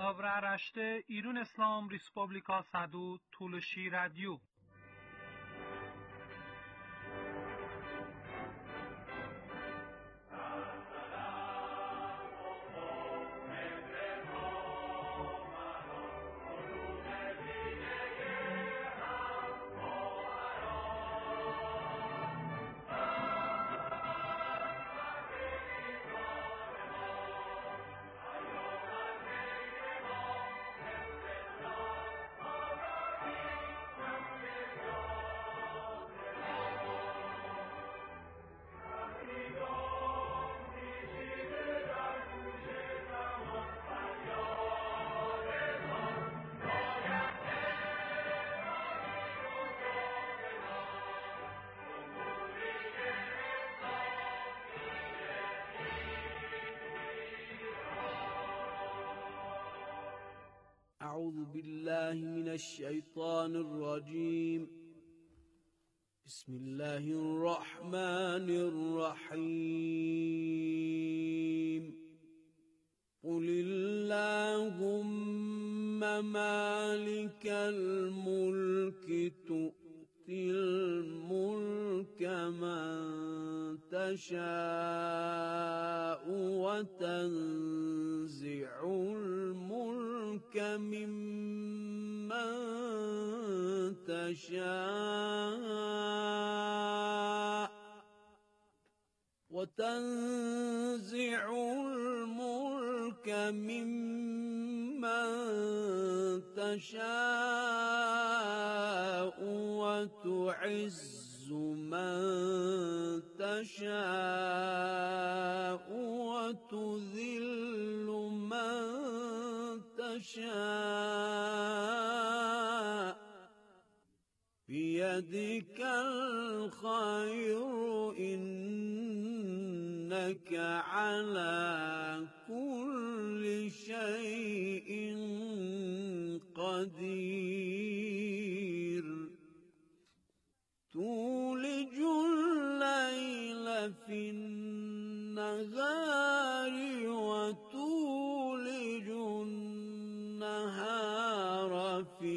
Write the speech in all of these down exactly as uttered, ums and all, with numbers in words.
Avra rashte İrun İslam Respublika Sadu Tulshi Radio. أعوذ بالله من الشيطان الرجيم. بسم الله الرحمن الرحيم. قل اللهم مالك الملك تؤتي الملك من تشاء وتنزع الملك ممن تشاء وتنزع الملك ممن تشاء وتعز من تشاء وتذل من تشاء بيدك الخير إنك على كل شيء قدير. تولج الليل في النهار وتولج النهار في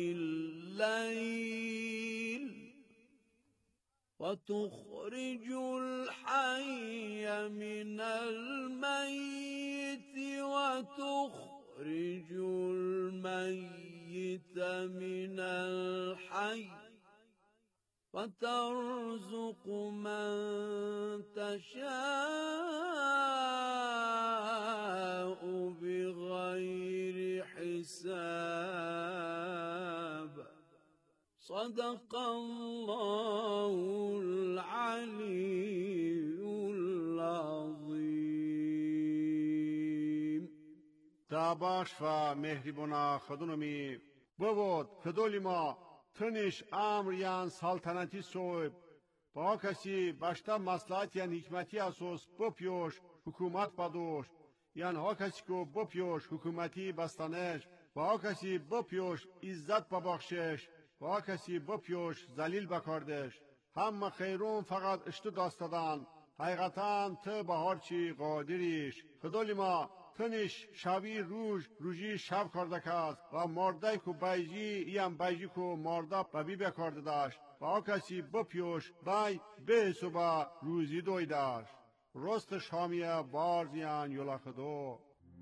الليل وتخرج الحي من الميت وتخرج الميت من الحي وترزق من تشاء بغير حساب. صدق الله العلي العظيم. تاباش و مهربانا خدونمی بود خدولی ما تنش امر یان سلطنتی صوب با کسی باشتا مصلحت یان حکمتی اساس بپیوش حکومت بدوش یان ها کسی کو بپیوش حکومتی بستانش با کسی بپیوش عزت ببخشش با کسی بپیوش ذلیل بکردش. هم خیرون فقط اشتو داستدان حقیقتاً تو به هر چی قادریش. خدای ما تنش شبی روز روزی شب کرده کست و مرده کو بیجی یم بیجی کو مرده ببی بکرده داشت و کسی بپیوش بای به صبح روزی دوی داشت. رست شامیه بارزیان یولا خدو.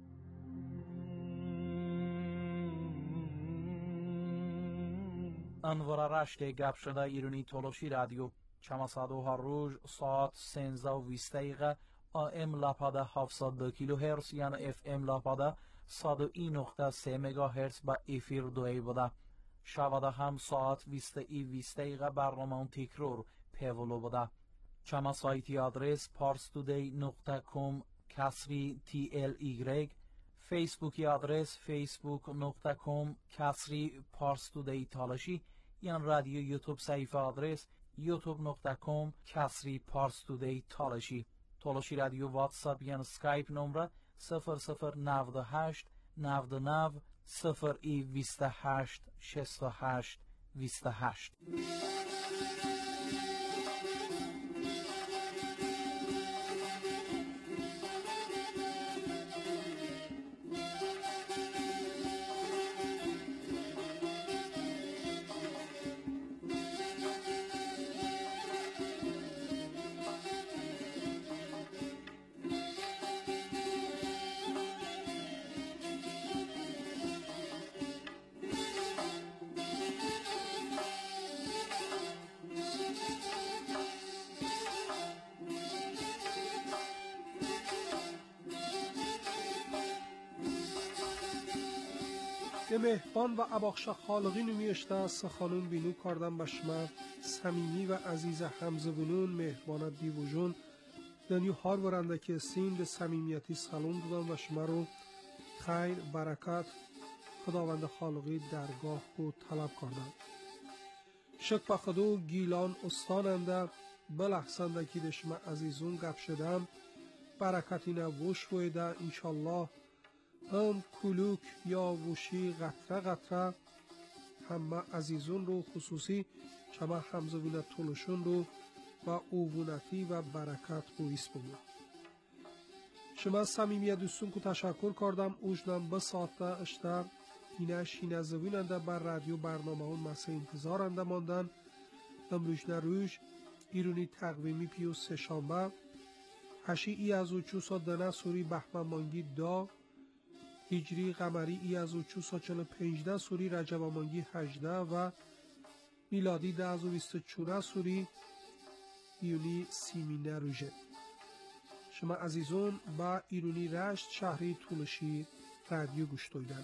انوار رشته گپ شده ایرانی تولوشی رادیو چماسادو هر روز ساعت سنزده و بیست دقیقه آم لاپاده هفتصد و دو کیلو هرتز یعنی اف ام لاپاده صد و یک نقطه سه مگا هرتز با افیر دوی بوده. شباده هم ساعت بیست و بیست دقیقه برنامه تکرار پیولو بوده. چما سایتی آدرس parstoday نقطه com کسری تی ال ایگرگ، فیسبوکی آدرس facebook نقطه com کسری parstoday تالاشی، یان رادیو یوتیوب صفحه آدرس یوتیوب نقطه com کسری parstoday تالاشی. تالاشی رادیو واتساپ یان سکایپ نمره صفر صفر نود و هشت نود و نه صفر ای بیست و هشت شصت و هشت بیست و هشت. به مهبان و اباخش خالقی نمیشته سخانون بینو کاردم بشمه سمیمی و عزیز همزبونون مهبان دیوژون دنیو هار برنده که سین به سمیمیتی سلام دادم و شما رو خیر برکت خداوند خالقی درگاه کو طلب کردم. شک بخدو گیلان استاننده بلحسنده که دشمه عزیزون گپ شدم برکتینه وش بویده انشالله هم کلوک یا وشی قطره قطره همه عزیزون رو خصوصی شما همزبون طولشون رو و اوونتی و برکت بویس بود. شما صمیمیت دوستون که تشکر کردم اوجدم به ساعته اشتر اینه شینه زویننده بر رادیو برنامه اون مسه انتظارنده ماندن امروز نروش ایرونی تقویمی پیو سه شنبه هشی ای از او چوسا دنه سوری بهمن مانگی دا هجری قمری ای از او چوسا چل پنجده سوری رجب مانگی هجده و میلادی ده از او بیست چونه سوری ایرونی سیمینه روژه. شما عزیزون با ایرونی رشت شهری طولشی رادیو گوش دویدن.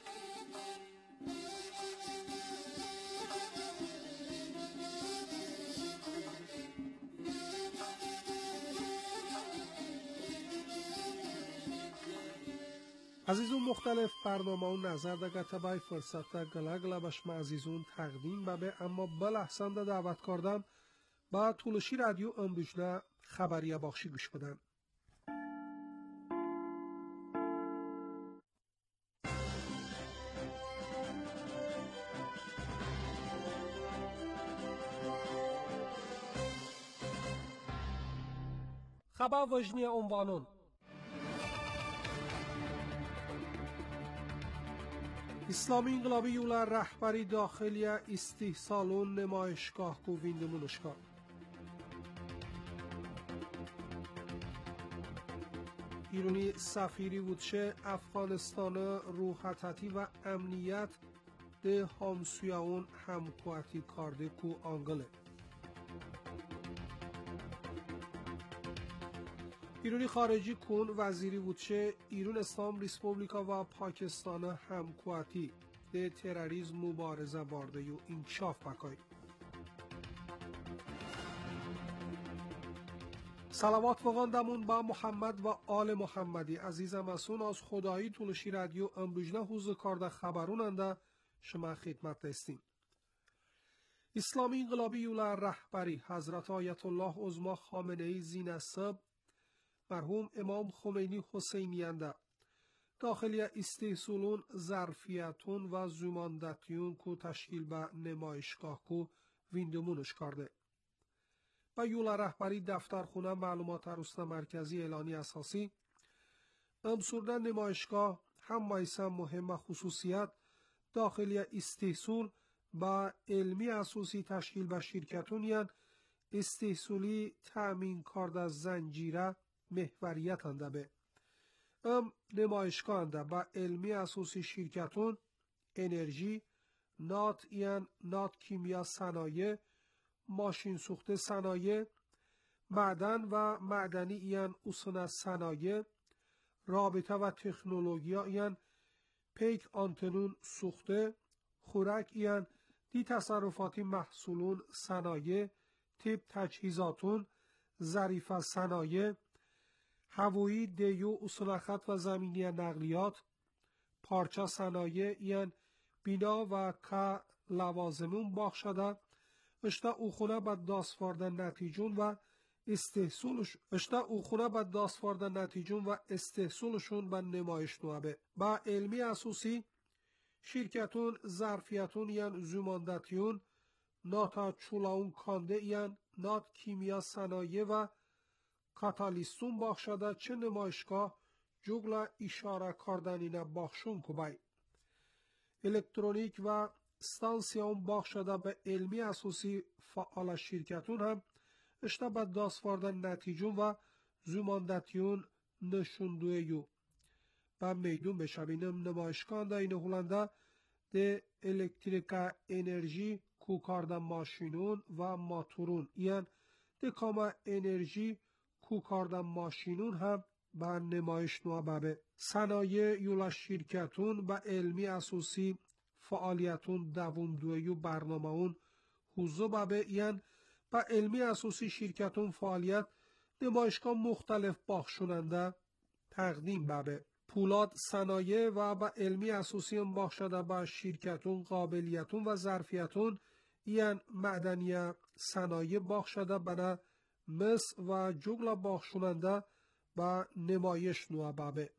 عزیزون مختلف برنامه و نظر دا گتبای فرصت دا گله گله بشم عزیزون تقدیم ببه اما بلحسن دا دعوت کردم با طولشی رادیو امروزنه خبری باخشی گوش بدن. خبر وجنی عنوانون اسلامی انقلابی یولا رهبری داخلی استحصالون نمایشگاه کو ویندمونشگاه ایرانی سفیری بودشه افغانستان روحتتی و امنیت ده همسویاون همکواتی کارده کو آنگله ایرانی خارجی کن وزیری بودشه ایران اسلام ریسپوبلیکا و پاکستان همکواتی ده تروریسم مبارزه بارده و انکشاف بکای. صلوات وغاندمون با محمد و آل محمدی عزیزم اسون از خدایی طولشی رادیو امروزنه حوز کارده خبروننده شما خدمت دستیم. اسلامی انقلابی یولا رهبری حضرت آیت الله عظما خامنه‌ای زینسب مرحوم امام خمینی حسینیانده داخلی استحصالون ظرفیتون و زماندتیون کو تشکیل به نمایشگاه کو ویندمونش کرده. با یولا رهبری دفترخونه معلومات عروسته مرکزی اعلانی اساسی امسوردن نمایشگاه هم مایسم مهم خصوصیت داخلی استحصال با علمی اساسی تشکیل به شرکتون یعنی استحصالی تأمین کرده زنجیره محوریت انده به ام نمایشگاه انده با علمی اساسی شرکتون انرژی نات یعنی نات کیمیا صنایع ماشین سوخته صنایع معدن و معدنی یعنی اصول صنایع رابطه و تکنولوژی یعنی پیک آنتنون سوخته خوراک یعنی دی تصرفاتی محصولون صنایع تیپ تجهیزاتون ظریف صنایع هوایی دیو اصول خط و زمینی نقلیات پارچه صنایع یعنی بینا و که لوازمون باخشده اشتا او خونه با داستفاردن نتیجون و استحصالش اشتا او خونه با داستفاردن نتیجون و استحصالشون به نمایش نوابه با علمی اساسی شرکتون ظرفیتون یعنی زماندتیون ناتا چولاون کانده یعنی نات کیمیا صنایع و کاتالیستون باخشده چه نمایشگاه جوگلا اشاره کردنینه باخشون کبای الکترونیک و ستانسیون باخشده به علمی اساسی فعال شرکتون هم اشتا به داستفاردن نتیجون و زماندتیون نشوندوه یو به میدون بشبینم نمایشگاه ده این هولنده ده الکتریکا انرژی کوکارده ماشینون و ماتورون یعنی ده کاما انرژی کوکارده ماشینون هم با نمایش نوا بابه صنایع یولا شرکتون با علمی اساسی فعالیتون دوام دویو برنامه اون حوزه بابه این با علمی اساسی شرکتون فعالیت نمایشگاه مختلف باخشوننده تقدیم بابه پولاد صنایع و با علمی اساسی باخشده با شرکتون قابلیتون و ظرفیتون این معدنی صنایع باخشده بنا مس و جگل باخشوننده با نمایش نوا بابه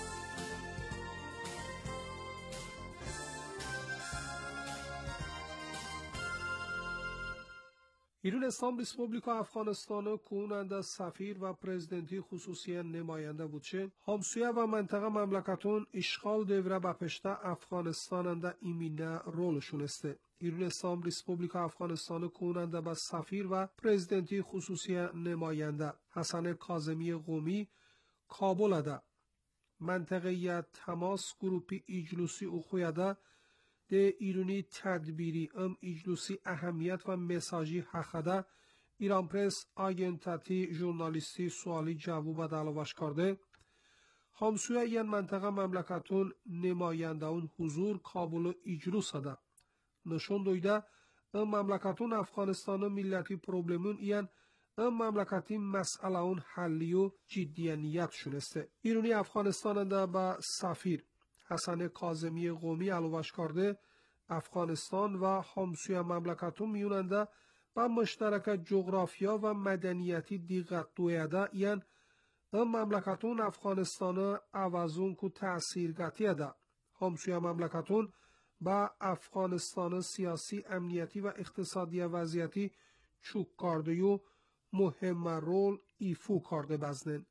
ایران اسلام ریسپوبلیکا افغانستان کوننده سفیر و پرزیدنتی خصوصی نماینده بودشه همسویه و منطقه مملکتون اشغال دوره بپشته افغانستان انده ایمینه رولشون استه. ایران اسلام ریسپوبلیکا افغانستان کوننده به سفیر و پرزیدنتی خصوصی نماینده حسن کاظمی قومی کابل ده منطقه تماس گروپی اجلوسی اخویده ده ایرانی تدبیری ام اجلوسی اهمیت و مساجی حقده ایران پرس آگنتاتی ژورنالیستی سوالی جواب دلواش کرده همسوی این منطقه مملکتون نماینده اون حضور کابل اجلوس ده نشون دویده ام مملکتون افغانستان ملتی پروبلمون این ام مملکتی مسئله اون حلی و جدیانیت شونسته ایرانی افغانستان ده با سفیر حسن کاظمی قومی علوش کرده افغانستان و همسوی مملکتون میوننده با مشترک جغرافیا و مدنیتی دیقت دویده این ام مملکتون افغانستان عوضون که تأثیرگتی ده همسوی مملکتون با افغانستان سیاسی امنیتی و اقتصادی وضعیتی چوک کرده و مهم رول ایفو کرده بزنن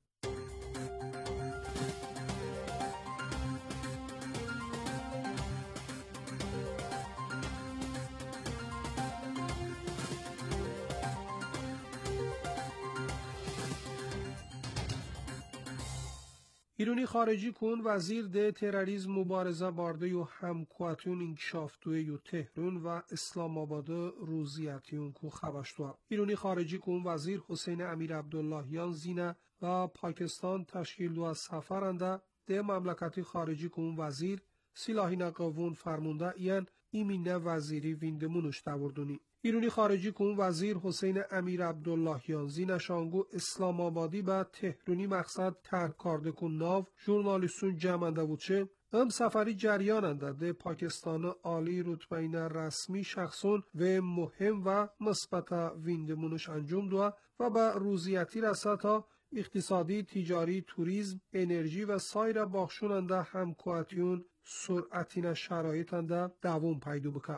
ایرانی خارجی کن وزیر ده تروریسم مبارزه بارده و همکواتون انکشاف دوی یو تهران و اسلام آباد روزیتیون کو خبشتوا ایرانی خارجی کن وزیر حسین امیر عبداللهیان زینه و پاکستان تشکیل دو سفرنده ده مملکتی خارجی کن وزیر سلاحی نقوون فرمونده این ایمینه وزیری ویندمونش دوردونی ایرانی خارجی کن وزیر حسین امیر عبداللهیان زینشانگو اسلام آبادی با تهرانی مقصد ترک کرده کن ناو ژورنالیستون جمعنده بودشه ام سفری جریاننده ده پاکستان عالی رتبین رسمی شخصون و مهم و مثبت ویندمونش انجام دو و با روزیتی رسد تا اقتصادی، تجاری، توریسم، انرژی و سایر باخشوننده همکواتیون سرعتین شرایطنده دوام پیدا بکن.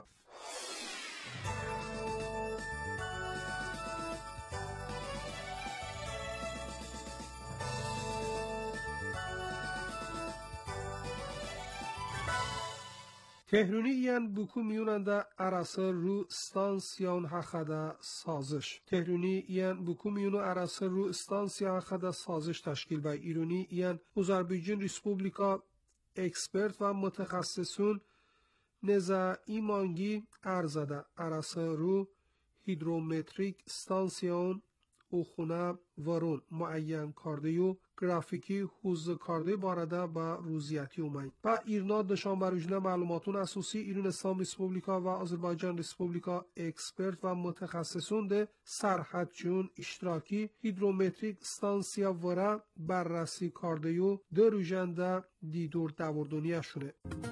تهرانی این بکو میوننده اراسه رو ستانسیون حقده سازش تهرانی این بکو میونو اراسه رو ستانسیون حقده سازش تشکیل به ایرانی این آذربایجان ریسپوبلیکا اکسپرت و متخصصون نزا ایمانگی ارزده اراسه رو هیدرومتریک ستانسیون اوخونه ورون معین کرده و گرافیکی حوزه کرده بارده با روزیتی اومد. با ایرنا دشان بروجنه معلوماتون اساسی ایران اسلام ریسپوبلیکا و آذربایجان ریسپوبلیکا اکسپرت و متخصصون ده سرحدچون اشتراکی هیدرومتریک ستانسیا وره بررسی کرده و دو روژنده دیدور دوردونیه شونه.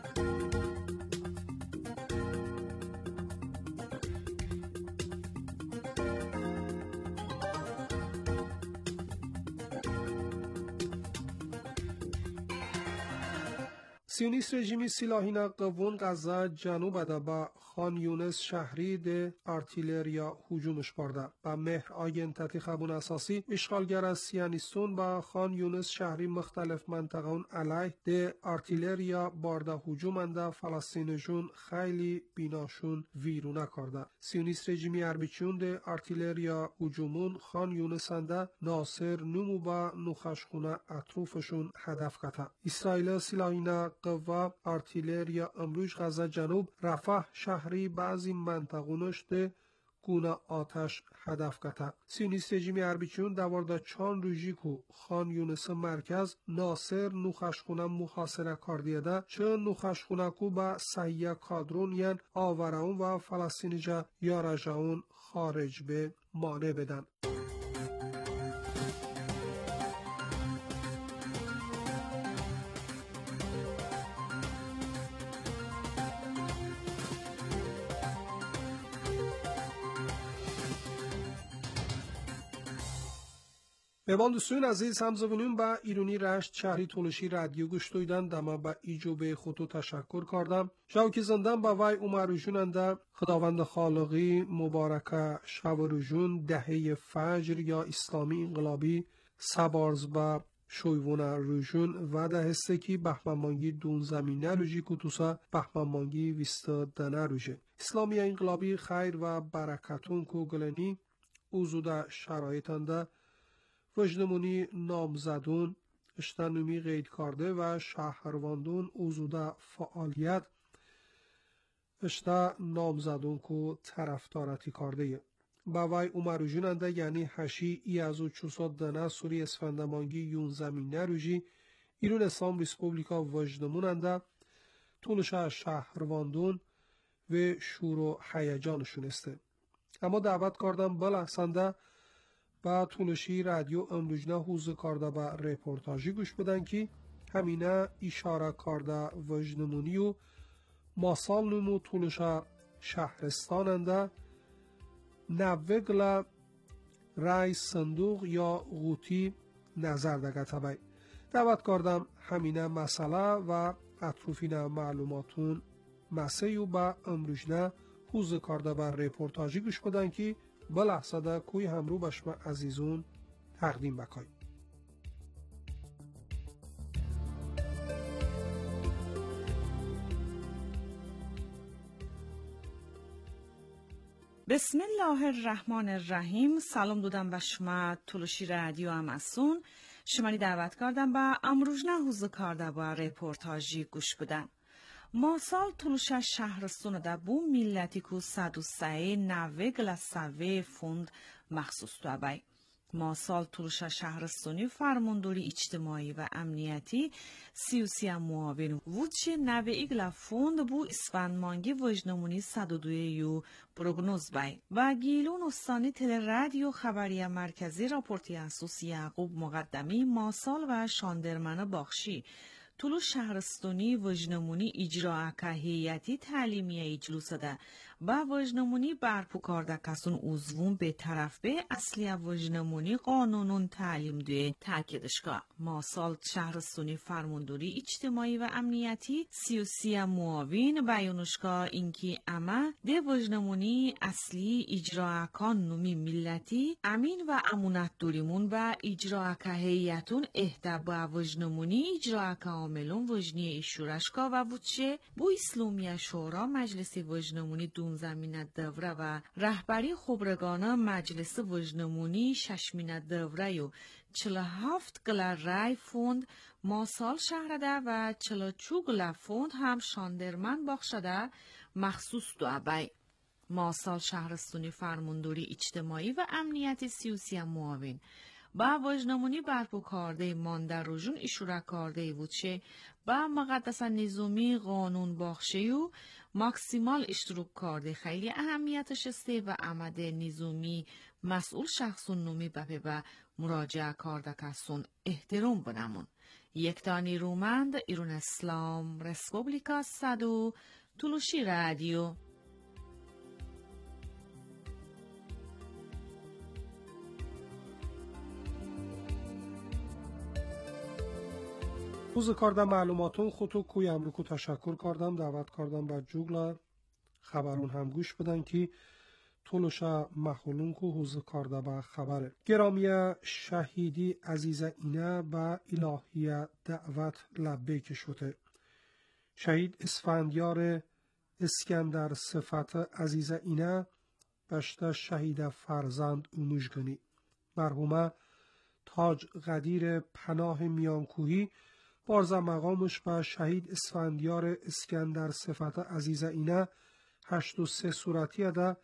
سیونیست رژیمی سلاحی قوون غزه جنوب ده با خان یونس شهری ده ارتیلریا هجومش برده و مهر آینتاتی خبون اساسی اشغالگر از سیانیستون با خان یونس شهری مختلف منطقه اون علیه ده ارتیلریا برده هجومنده فلسطینیشون خیلی بیناشون ویرونه کرده سیونیست رژیمی اربیچون ده ارتیلریا هجومون خان یونس انده ناصر نمو با نخشخونه اطروفشون هدف کته اسرائیل سلاحی قوا ارتیلریا امروز غزه جنوب رفح شهری بعضی منطقونش ده گونه آتش هدف کتا. سیونیست رژیم اربیچون دوارده چان روژیکو خان یونس مرکز ناصر نوخشخونه محاصره کاردیده چه نوخشخونه کو با سیه کادرون ین آوراون و فلسطینیجا یارجاون خارج به مانع بدن. مهمان دوستان عزیز همزبونیم با ایرانی رشت شهری تولشی رادیو گوش دویدن دما با ایجوبه خودتو تشکر کردم. شاوکی زندن با وای عمر روژوننده خداوند خالقی مبارکه شب روژون دهه فجر یا اسلامی انقلابی سبارز با شویون روژون و ده هسته بهمنمانگی دون زمینه روژی کتوسا بهمنمانگی ویستا دنه روژه. اسلامی انقلابی خیر و برکتون کو گلنی اوزوده شرایطنده وجدمونی نامزدون اشتنومی قید کرده و شهرواندون اوزوده فعالیت اشتا نامزدون کو طرفدارتی کرده با وای عمر جوننده یعنی هشی ای از او چوساد دنه سوری اسفندمانگی یون زمینه روژی ایرون اسلام ریسپوبلیکا وجدموننده طولش شهرواندون و شور و هیجانشون استه. اما دعوت کردم بلحسنده با طولشی رادیو امروجنه حوز کرده با رپورتاجی گوش بدن که همینه اشاره کرده وجدمونی و ماسال نمو طولش شهرستاننده نوگل رای صندوق یا غوتی نظر دگه تبای. دعوت کردم همینه مسئله و اطروفین معلوماتون مسیو با امروجنه حوز کرده با رپورتاجی گوش بدن که بلحظه ده کوی همرو بشم عزیزون تقدیم بکای. بسم الله الرحمن الرحیم. سلام دودم به شما طولشی رادیو امسون. شمانی دعوت کردم با امروجنه حوز کرده با رپورتاجی گوش بدن. ما سال طولش شهرستون ده بو ملتی کو صد و سه نوه گلسوه فوند مخصوص تو بای. ما سال طولش شهرستونی فرمانداری اجتماعی و امنیتی سیوسی معاون وچه نوه ایگلا فوند بو اسفندمانگی وجنمونی صد و دوی یو پروگنوز بای و گیلون استانی تل رادیو خبری مرکزی راپورتی اسوس یعقوب مقدمی ما سال و شاندرمن باخشی طول شهرستانی وجنمونی اجرا که هیئتی تعلیمی اجلوس ده با وجنمونی برپو کرده کسون عضوون به طرف به اصلی وجنمونی قانونون تعلیم دوی تاکیدشگاه ما سال شهرستانی فرمانداری اجتماعی و امنیتی سیوسی معاون بیانشگاه اینکی اما ده وجنمونی اصلی اجرا قانونی ملتی امین و امونت دوریمون و اجرا که هیئتون اهدا وجنمونی اجرا که عاملون وجنی شورشگاه و بودشه بو اسلامی شورا مجلس وجنمونی دون زمینه دوره و رهبری خبرگان مجلس وجنمونی ششمینه دوره و چل هفت گل رای فوند ماسال شهرده و چل چو گل فوند هم شاندرمن باخشده مخصوص دو ابای. ماسال شهرستونی فرمانداری اجتماعی و امنیتی سیوسی معاون با وجنمونی برپو کرده مانده روژون اشاره کرده وچه با مقدس نظامی قانون باخشه و ماکسیمال اشتراک کرده خیلی اهمیتش استه و عمد نظامی مسئول شخصون نومی بپه و مراجعه کرده کسون احترام بنمون. یک دانی رومند ایرون اسلام رسپوبلیکا صدو طولشی رادیو. حوز کردم معلوماتون خودتو کوی امروکو تشکر کردم. دعوت کردم با جوگلا خبرون هم گوش بدن که طولشا مخولون کو حوز کرده با خبره. گرامی شهیدی عزیز اینه با الهی دعوت لبیک شده. شهید اسفندیار اسکندر صفت عزیز اینه بشته شهید فرزند اونوشگنی. مرحومه تاج قدیر پناه میانکوهی بارز مقامش با شهید اسفندیار اسکندر صفت عزیز اینه هشت و سه صورتی ده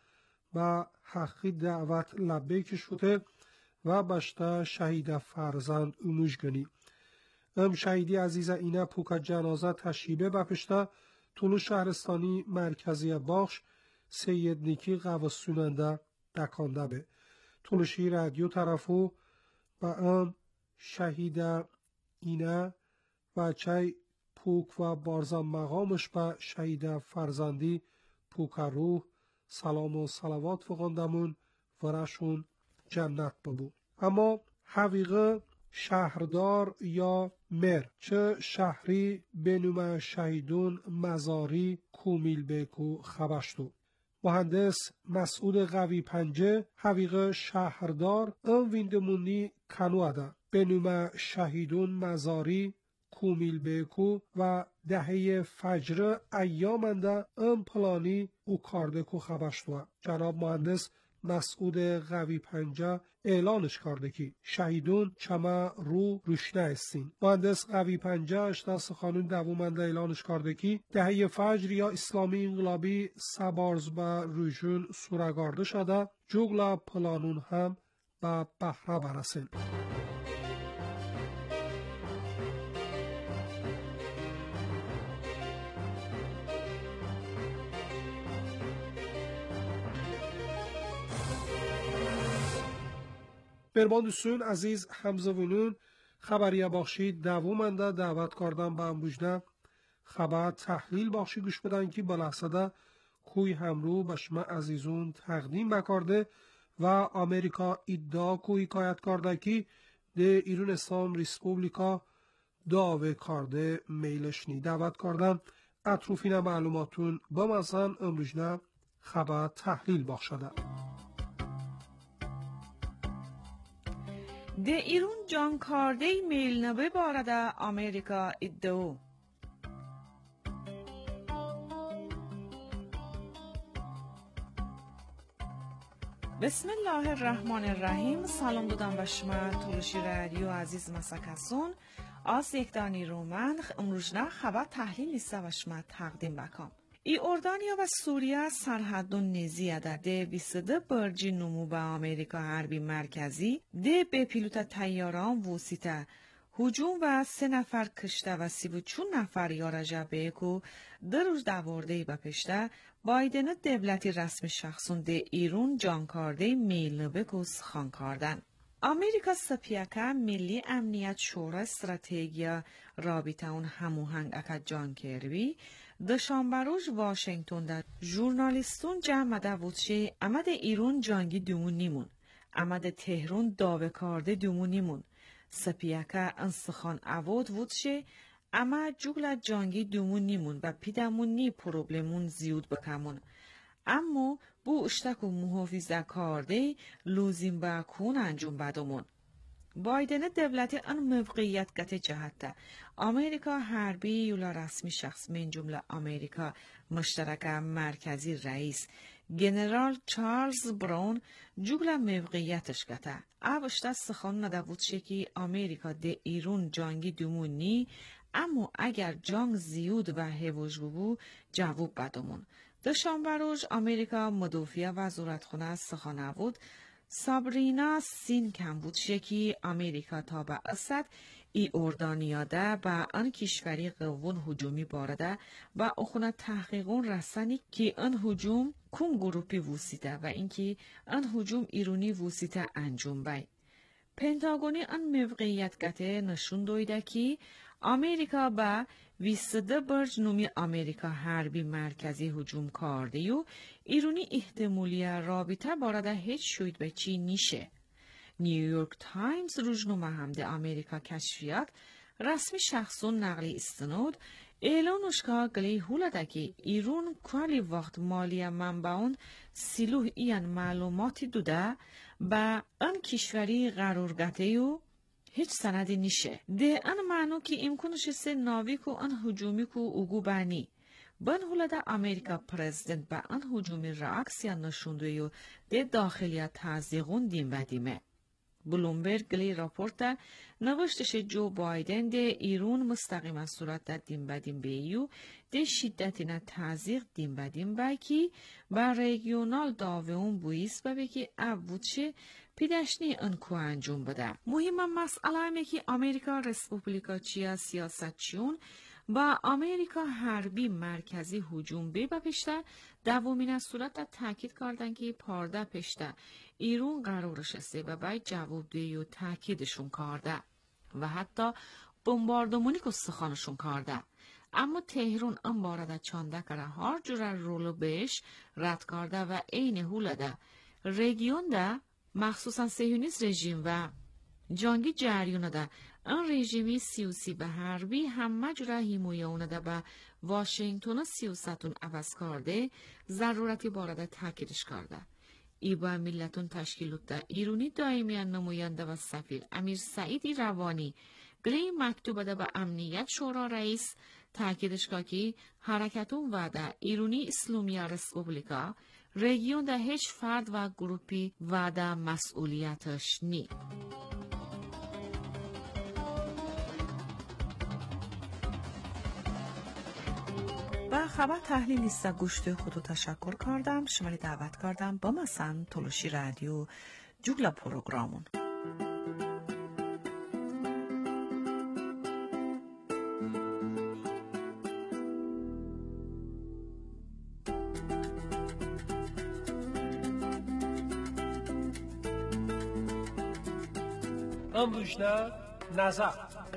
و حقی دعوت لبیک شده و بشته شهید فرزند اوموشگنی. ام شهیدی عزیز اینه پوکا جنازه تشیبه بپشته طولو شهرستانی مرکزی باخش سید نیکی قوستوننده دکانده به. طولوشی رادیو طرفو و ام شهید اینه و چای پوک و بارزم مقامش به شهید فرزندی پوکا روح سلام و صلوات فقاندمون ورشون جنت ببو. اما حقیقه شهردار یا مر چه شهری بنوم شهیدون مزاری کومیل بیکو خبشتو. مهندس مسعود قوی پنجه حقیقه شهردار ام ویندمونی کنواده بنوم شهیدون مزاری کومیل بیکو و دهه فجر ایامنده ام پلانی او کارده کو خبشتوه. جناب مهندس مسعود قوی پنجه اعلانش کرده که شهیدون چما رو روشنه استین. مهندس قوی پنجه اشتا سخانون دوومنده اعلانش کرده که دهه فجر یا اسلامی انقلابی سبارز با روشون سورگارده شده جوگلا پلانون هم با بحره برسن. برباندوسون عزیز همزوینون خبری بخشی دوومنده دعوت کردن به امروجنه خبر تحلیل بخشی گوش بدن که بلحصده کوی همرو به شما عزیزون تقدیم بکرده و امریکا ادعا کوی حکایت کرده که ده ایران اسلام ریسپوبلیکا داوه کرده میلشنی دعوت کردن اطروفین معلوماتون با مثلا امروجنه خبر تحلیل بخشده. ده ایرون جان کارده میل نبه بارده امریکا ادعو. بسم الله الرحمن الرحیم. سلام دادم به شما طولوشی رادیو عزیز مسکسون از یک دانی رومن امروزنا خبر تحلیل نیسته و شما تقدیم بکم. ای اردانیا و سوریه سرحدون نزیه ده ده بیست ده برجی نمو به امریکا حربی مرکزی ده به پیلوت تیاران وسیطه هجوم و سه نفر کشته و سی و چون نفر یارجه بیکو در روز دوارده بپشته بایدن دولتی رسمی شخصون ده ایرون جانکارده میل نبکو سخان کردن. امریکا سپیاکه ملی امنیت شورا استراتژیا رابطه اون هموهنگ اکا جان کربی دشانبروش واشنگتن در ژورنالیستون جمع ده وچه امد ایرون جانگی دومون نیمون امد تهران داوه کرده دومون نیمون سپیاکه انسخان اوود وچه اما جوگل جانگی دومون نیمون و پیدمون نی پروبلمون زیود بکمون اما بو اشتک و محافظه کرده لوزیم با کون انجام بدمون. بایدن دولتی ان موقعیت گته جهته امریکا حربی یولا رسمی شخص من جمله امریکا مشترک مرکزی رئیس جنرال چارلز براون جوگل موقعیتش گته اوشت سخن نداود شکی امریکا ده ایرون جانگی دومونی اما اگر جنگ زیود و هوج بو جواب بدمون. دشانبروش امریکا مدافع وزارتخانه سخن بود سابرینا سین کم بود شکی امریکا تا به اسد ای اردانیاده با آن کشوری قوون هجومی بارده و اخونه تحقیقون رسانی که آن هجوم کم گروپی وسیده و اینکه آن هجوم ایرونی وسیده انجام بای. پنتاگونی آن موقعیت گته نشون دویده که امریکا با بیست و دو برج نومی امریکا حربی مرکزی هجوم کرده و ایرونی احتمالی رابطه بارده هیچ شوید به چی نیشه. نیویورک تایمز روزنامه همده امریکا کشفیات رسمی شخصون نقلی استنود اعلانش که گلی هولده که ایرون کلی وقت مالی منبعون سیلوه این معلوماتی دوده با آن کشوری قرار گته و هیچ سندی نیشه. ده ان معنی که امکانش سه ناوی کو آن هجومی کو اوگو بانی. بن هولده امریکا پرزیدنت با آن هجومی راکسیا نشونده و ده داخلیت تازیقون دیم و دیمه. بلومبرگ گلی راپورت ده نوشتش جو بایدن ده ایرون مستقیم از صورت ده دیم بدیم بیو ده شدتی نه تازیق دیم بدیم بکی با ریگیونال داوون بویست و بکی ابودشه پیدشنی انکو انجام بده. مهم مسئله همه که امریکا رسپوبلیکا چیا سیاست چیون با امریکا حربی مرکزی هجوم بی بپشته دومین از صورت ده تاکید کردن که پارده پشته ایرون قرارش است و باید جواب دی و تاکیدشون کرده و حتی بمباردمونی که سخانشون کرده. اما تهران ام بارده چانده کرده هر جور رولو بهش رد کرده و این هولده رژیم ده مخصوصا صهیونیست رژیم و جنگی جریان ده ان رژیمی سیاسی به حربی همه جور حمایت ده به واشنگتن سیاستون عوض کرده ضرورتی بارده تاکیدش کرده. ای با ملتون تشکیلات ده ایرانی دائمیان نماینده و سفیر امیر سعیدی روانی گلی مکتوب ده به امنیت شورا رئیس تاکیدش که حرکتون و ده ایرانی اسلامی رسپوبلیکا رژیم ده هیچ فرد و گروپی و ده مسئولیتش نی. و خبر تحلیل لیست گوشت خودو تشکر کردم. شمالی دعوت کردم با مثلا تلوشی رادیو جوگلا پروگرامون. امروزنا نظر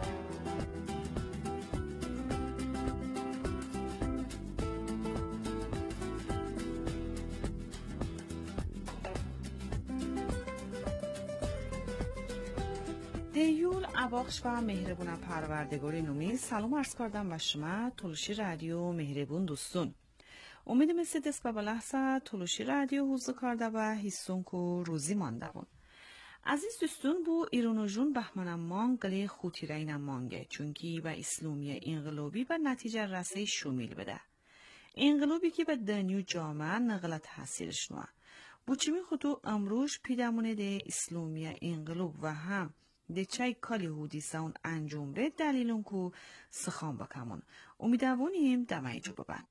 دیول اباخش و مهربون پروردگاری نومی سلام عرض کردم و شما تلوشی رادیو مهربون دوستون. امیدم است دست به لحظه تلوشی رادیو حوزه کرده و حسون کو روزی مانده بون. عزیز دوستون بو ایران جون بهمن مان گلی خوتی رین مانگه چونکی با اسلامی انقلابی به نتیجه رسه شمیل بده. انقلابی که به دنیو جامعه نقل تحصیلش نوه. بو چمی خودو امروز پیدامونه ده اسلامی انقلاب و هم ده چای کالی هودی ساون انجام به دلیلون کو سخان بکمون. امیدوانیم دمایی جو ببن.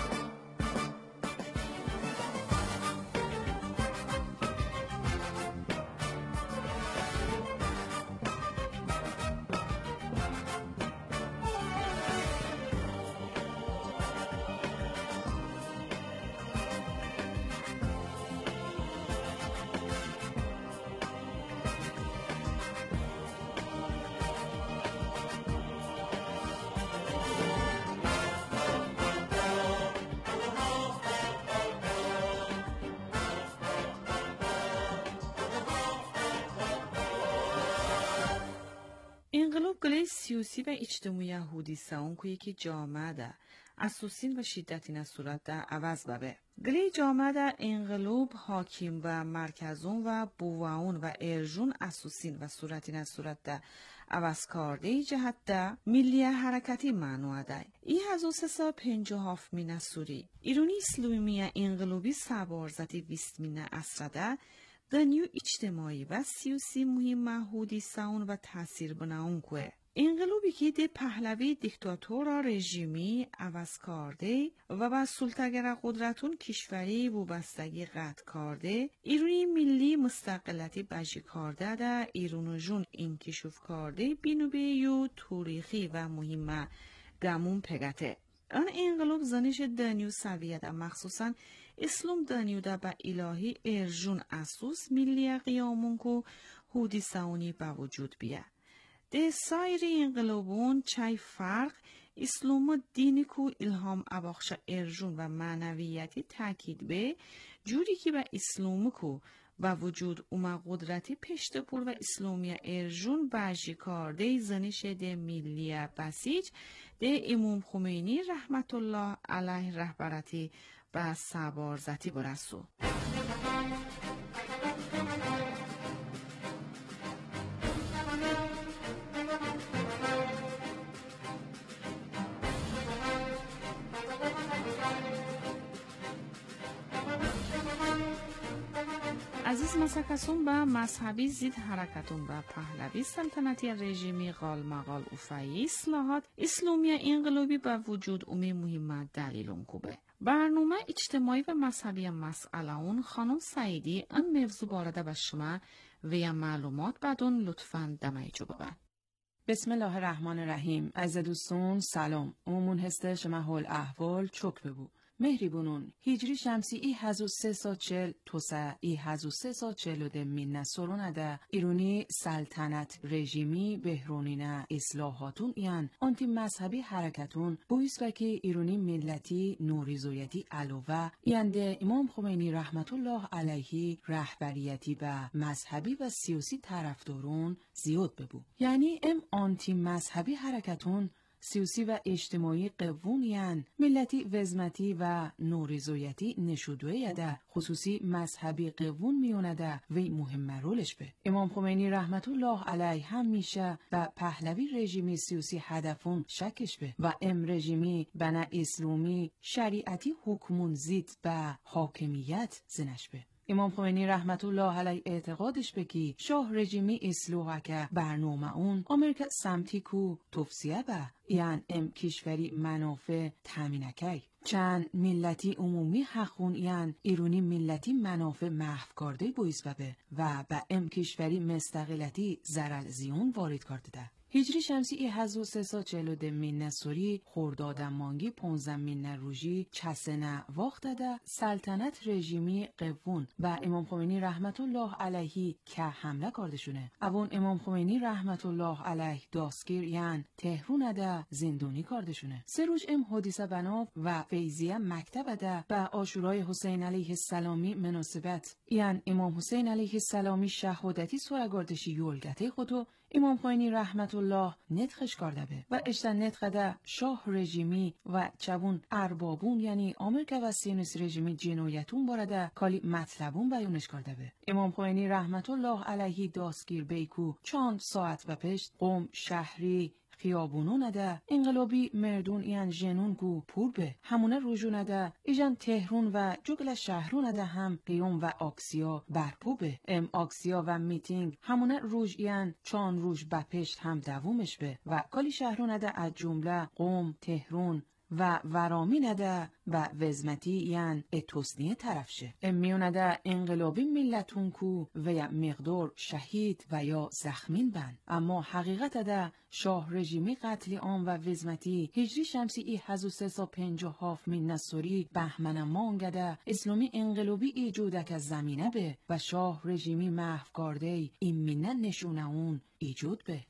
انقلاب گلی سیاسی و اجتماعی یهودی ساون که یکی جامعه ده اساسین و شدتی نه صورت ده عوض ببه. گلی جامعه ده انقلاب حاکم و مرکزون و بوواون و ارجون اساسین و صورتی نه صورت ده عوض کرده ای جهت ده ملی حرکتی معنوه ده. ای حضوص سا پنج و هفت مینه سوری. ایرانی اسلامی انقلابی سبارزتی بیست مینه اصره ده دنیو اجتماعی و سیاسی مهم محودی ساون و تاثیر بناون که انقلابی که ده پهلوی دیکتاتورا رژیمی عوض کرده و با سلطگر قدرتون کشوری وابستگی قطع کرده ایرانی ملی مستقلتی بجی کرده ده ایران جون انکشاف کرده بینوبیو تاریخی و مهم گمون پگته. آن انقلاب زنش دنیو سویه مخصوصا اسلام دنیو ده با الهی ارجون اسوس ملی قیامون کو هودی ساونی با وجود بیه. ده سایری انقلابون چای فرق اسلام دینی کو الهام اباخش ارجون و معنویتی تاکید به جوری که با اسلام کو و وجود اوما قدرتی پشت پول و اسلامی ارجون بجی کرده زنش ده ملی بسیج ده امام خمینی رحمت الله علیه رهبرتی با سبارزتی برسو. عزیز مسکسون به مذهبی زید حرکتون به پهلوی سلطنتی رژیمی غال مغال اوفایی اصلاحات اسلامی انقلابی به وجود امی مهمه دلیلون کوبه. برنامه اجتماعی و مذهبی مسئله اون خانم سعیدی ان موضوع بارده به شما و معلومات بدون لطفاً دمیجو ببن. بسم الله الرحمن الرحیم. از دوستون سلام. عمومون هسته شما حال احوال چک ببو. مهری بونون هجری شمسی ای هزو سه سا چل توسه ای هزو سه سا چلو ده مینه سرونه ده ایرونی سلطنت رژیمی بهرونینه اصلاحاتون یعن آنتی مذهبی حرکتون بویست بکی ایرونی ملتی نوریزویتی علاوه یعن ده امام خمینی رحمت الله علیهی رهبریتی به مذهبی و سیاسی طرفدارون زیاد ببو. یعنی ام آنتی مذهبی حرکتون سیاسی و اجتماعی قوونیان ملتی وزمتی و نوریزویتی نشودوه یده خصوصی مذهبی قوون میونده وی مهم رولش به. امام خمینی رحمت الله علیه هم میشه و پهلوی رژیمی سیاسی هدفون شکش به و ام رژیمی بنا اسلامی شریعتی حکمون زید به حاکمیت زنش به. امام خمینی رحمت الله علیه اعتقادش بکی شاه رژیمی اصلاحه که برنامه اون امریکا سمتی کو توفسیه به یعن ام کشوری منافع تامینکی چند ملتی عمومی حقون یعن ایرونی ملتی منافع محو کرده بویز ببه و به ام کشوری مستقلتی زرل زیون وارد کرده ده. هجری شمسی ای هزو سه سا چلو ده مینه سوری خورداد مانگی پونزم مینه روژی چسنه وقت ده سلطنت رژیمی قوون و امام خمینی رحمت الله علیهی که حمله کردشونه. اوون امام خمینی رحمت الله علیه داستگیر یعن تهرون ده زندونی کردشونه. سه روز ام حدیثه بناف و فیضیه مکتب ده به آشورای حسین علیه السلامی مناسبت یعن امام حسین علیه السلامی شهادتی سوگردشی یولگته خودو امام خمینی رحمت الله نتخش کرده به و اشتن نتخده شاه رژیمی و چبون اربابون یعنی آمریکا و سیونیست رژیمی جنایتون بارده کالی مطلبون بیانش کرده به. امام خمینی رحمت الله علیهی داستگیر بیکو چند ساعت و پشت قوم شهری خیابونو نده انقلابی مردون ایان جنون گو پور به همونه روژو نده ایجان تهرون و جگل شهرون نده هم قیوم و آکسیا برپو به ام آکسیا و میتینگ همونه روژ ایان چان روژ بپشت هم دوومش به و کالی شهرون نده از جمله قوم تهرون و ورامی نده و وزمتی یعن اتوسنیه طرف شه. امیون نده انقلابی ملتون کو و یا مقدار شهید و یا زخمین بند. اما حقیقت ده شاه رژیمی قتل عام و وزمتی هجری شمسی ای هزو سه سا پنجاه هاف من نسوری بهمن مانگده اسلامی انقلابی ایجوده که زمینه به و شاه رژیمی محو کرده این مینه نشونه اون ایجود به.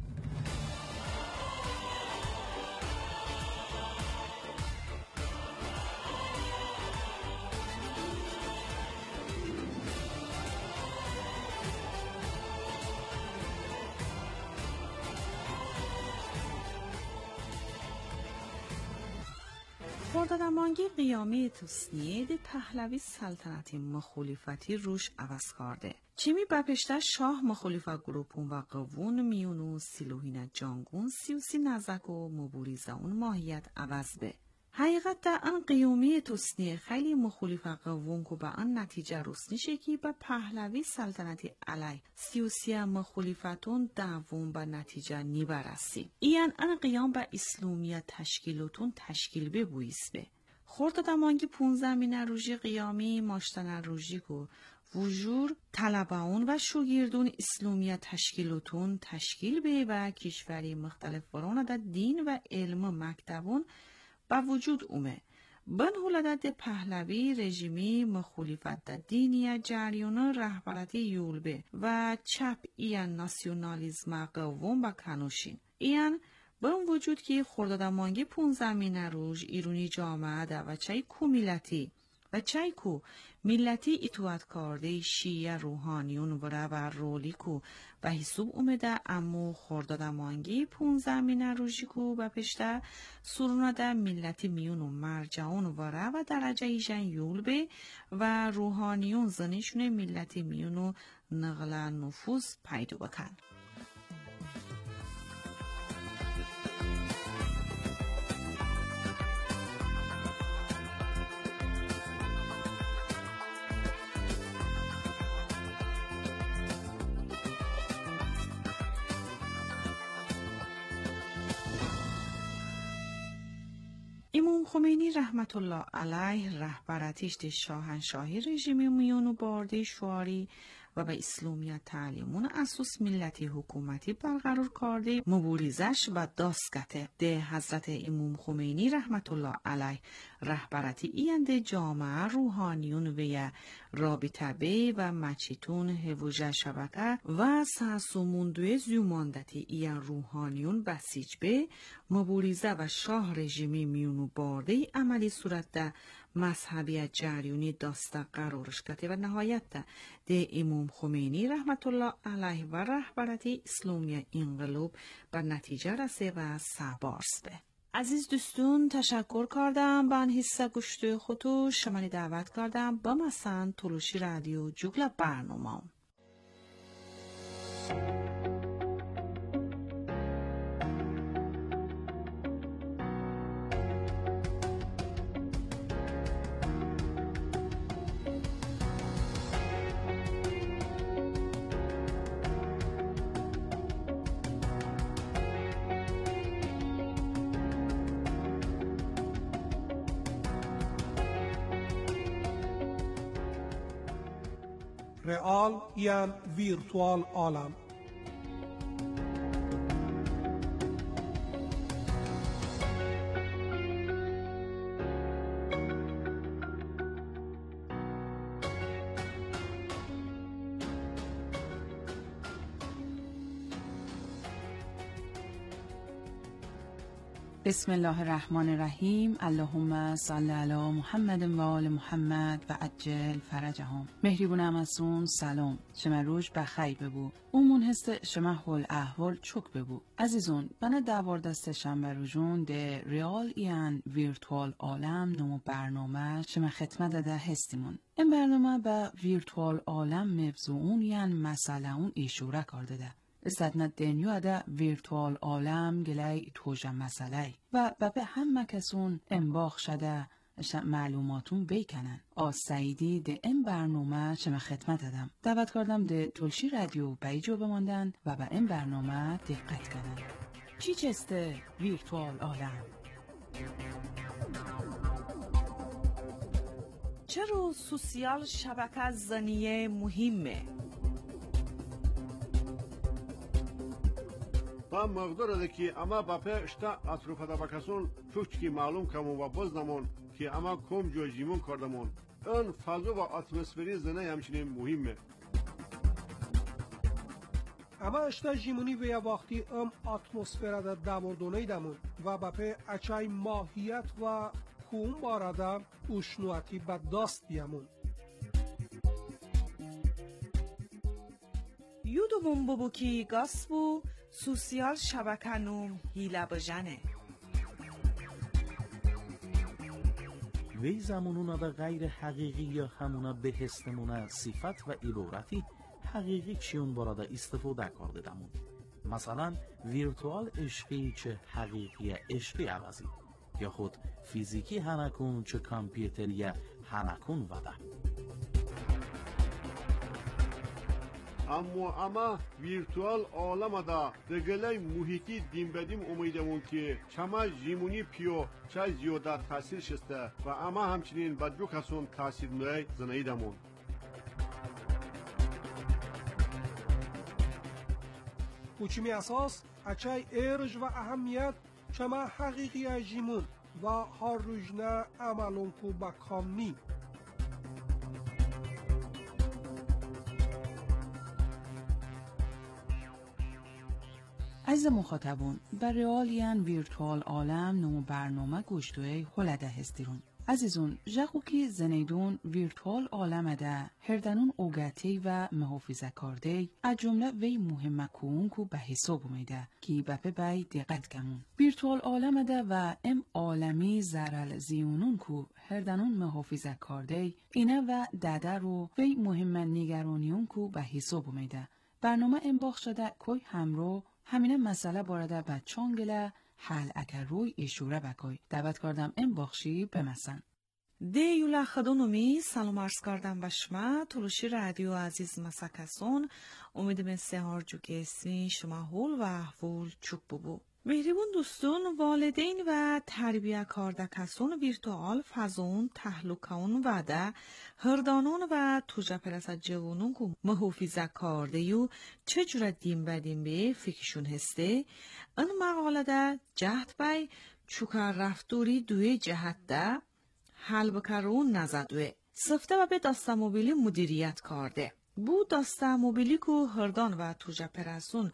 خردادمانگی قیامی توسنیه ده پهلوی سلطنتی مخالفتی روش عوض کرده. چیمی بپشته شاه مخالفت گروپون و قوون میونو سیلوهین جانگون سیوسی نزک و مبوریزه اون ماهیت عوض به. حقیقت در ان قیامی توسنیه خیلی مخالفت قوون که به ان نتیجه رسنیشه که به پهلوی سلطنتی علی سیوسی مخالفتون دوون به نتیجه نیبرسی. این ان قیام به اسلامیت تشکیلاتون تشکیل ببویست به. خردادمانگی پونزده مینه روژی قیامی ماشتن روژی که وجور طلباون و شوگیردون اسلامیت تشکیلاتون تشکیل به و کشوری مختلف ورانه در دین و علم مکتبون با وجود اومه. بن هولدت پهلوی رژیمی مخالفت دینی جریان رهبرتی یولبه و چپ ایان ناسیونالیزم قوم با کنوشین. ایان بن وجود که خردادمانگی پونزده مینه روژ ایرونی جامعه ده و چای کو ملتی و چای کو ملتی اطاعت کرده شیعه روحانیون وره و رولی کو و حسوب اومده امو خردادمانگی پونزده مینه روژی کو و پشته سرونه ده ملتی میون و مرجعون وره و درجه ایشن یول به و روحانیون زنیشون ملتی میون و نقل نفوذ پیدا بکن. امام خمینی رحمت الله علیه رهبرتیش ده شاهنشاهی رژیمی میونو بارده شواری و به اسلامیت تعلیمون اساس ملتی حکومتی برقرار کرده مبارزش و داستکته ده حضرت امام خمینی رحمت الله علیه رهبرتی اینده جامعه روحانیون و رابطه بی و مچیتون هوجه شبکه و ساسوموندوی زیوماندتی این روحانیون بسیج بی مبارزه و شاه رژیمی میونو بارده عملی صورت ده مذهبی جریونی داسته قرارش کرده و نهایت ده ده امام خمینی رحمت الله علیه و رهبرتی اسلامی انقلاب به نتیجه رسه و سبارس به. عزیز دوستون تشکر کردم به این حصه گوشت خودو شمانی دعوت کردم با مثلا تلوشی رادیو جوگل برنامه. رئال یان ویرتوال عالم. بسم الله الرحمن الرحیم. اللهم صل علی محمد و آل محمد و عجل فرجهم. مهریبون امسون سلام. شما روش بخیر ببو. اون هست شما حال احوال چوک ببو. عزیزون بنا دوار دست شنبه روزون ده ریال این ویرتوال عالم نمو برنامه شما خدمت داده هستیمون. این برنامه با ویرتوال عالم مبزوون یعن مسئله اون ایشوره کرده ده. استدنا دنیا ده ویرتوال عالم گلی توجه مسئله و به همه کسون انباخ شده معلوماتون بیکنن. آ سعیدی ده این برنامه شما خدمت دادم. دعوت کردم ده تلشی رادیو بیجو بماندن و به این برنامه دقت کنن. چی چسته ویرتوال عالم؟ چرا سوسیال شبکه زنیه مهمه؟ Tam mağdura'daki ama bape işte atrufada bakasın çok ki malum kamu ve bozdamon ki ama kom jojimun kardamon. Ön fazla ve atmosferi zene همچنین مهمه. اما اشتا جیمونی و یا وقتی ام اتمسفر دا دامردونه دامون و باپه اچای ماهیت و کون بارده اشنواتی با داست بیامون. یودو بومبو کی گاسبو سوسیال شبکانوم هیله بجنه. وی زمانونا دا غیر حقیقی یا همونا به هستمونا صفت و عبارتی حقیقی چیون بارادا استفاده کرده دامون. مثلا ویرتوال عشقی چه حقیقی عشقی عوضی یا خود فیزیکی هنکون چه کامپیوتری هنکون وده. Ama ama virtual alamada degelay muhiti dimbedim umidemon ki çama jimuni piyo çay ziyoda tasir şeste ve ama همچنین بدجو کسون تاثیر نوی زنیدمون. بچمی اساس اچای ارج و اهمیت چما حقیقی جیمون و هر روزنه عملون کو با کامنی. عزیز مخاطبون بر ریالیان ویرتوال عالم نمو برنامه گوشتوی هلده هستیرون. عزیزون جاکو که زنیدون ویرتوال عالم ده هردنون اوگتی و محافظه کرده از جمله وی مهمه کون کو به حساب اومیده که بپه بای دقت کمون. ویرتوال عالم ده و ام عالمی زرال زیونون کو هردنون محافظه کرده اینه و داده رو وی مهمه نگرانیون کو به حساب اومیده. برنامه انباخ شده کوی همرو همینه مسئله بارده به چانگله حل اکر روی اشوره بکای. دعوت کردم این باخشی بمسن. ده یولا خدونومی سلام عرض کردم به شما تلوشی رادیو عزیز مسکسون. امیدم سهار جو که اسمی شما حول و احوال چوب ببو. مهربون دوستون، والدین و تربیه کاردکسون ویرتوال فازون تحلوکون و ده هردانون و توجه پرسد جوانون که محافظه کارده یو چجور دیم بدیم به فکرشون هسته، این مقاله ده جهت بای چوکر رفتوری دوی جهت ده حل بکرون نزدوه سفته و به داستموبیلی مدیریت کرده. بو داستموبیلی که هردان و توجه پرسون